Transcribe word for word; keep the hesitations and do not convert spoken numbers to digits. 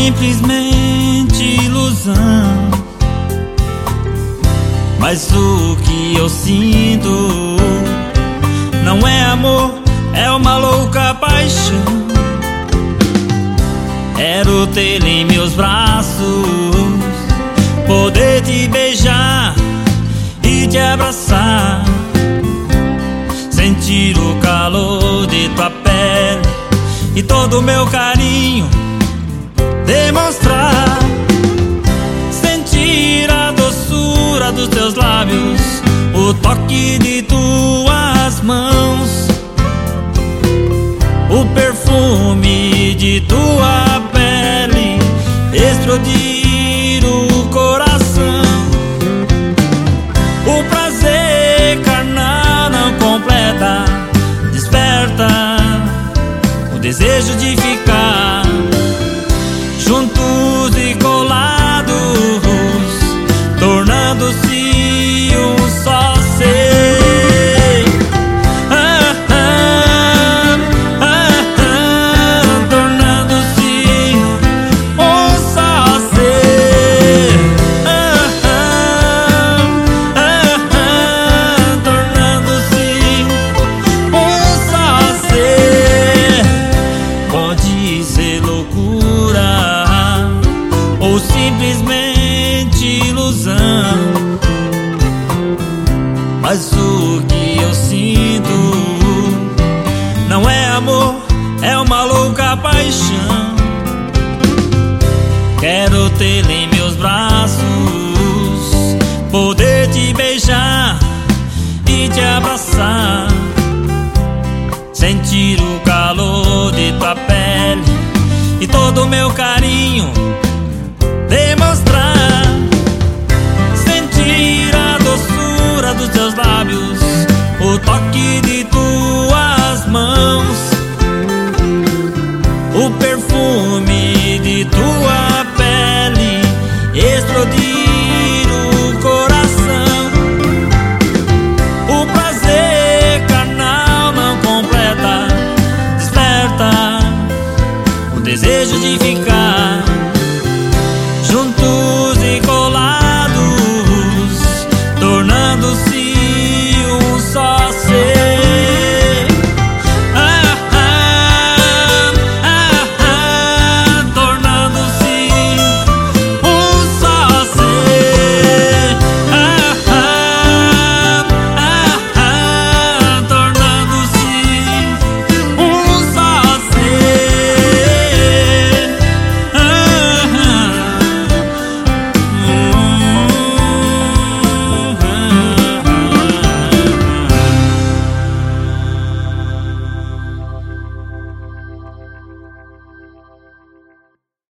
simplesmente ilusão. Mas o que eu sinto não é amor, é uma louca paixão. Quero tê-lo em meus braços, poder te beijar e te abraçar, sentir o calor de tua pele e todo o meu carinho demonstrar, sentir a doçura dos teus lábios, o toque de tuas mãos, o perfume de tua pele, explodir o coração. O prazer carnal não completa, desperta o desejo de ficar juntos e colados, tornando-se um só ser. Ah, ah, ah, ah, tornando-se um só ser. Ah, ah, ah, ah, tornando-se um só ser. Pode ser loucura ou simplesmente ilusão, mas o que eu sinto não é amor, é uma louca paixão. Quero tê-lo em meus braços, poder te beijar e te abraçar, sentir o calor de tua pele e todo o meu carinho demonstrar, sentir a doçura dos teus lábios, o toque de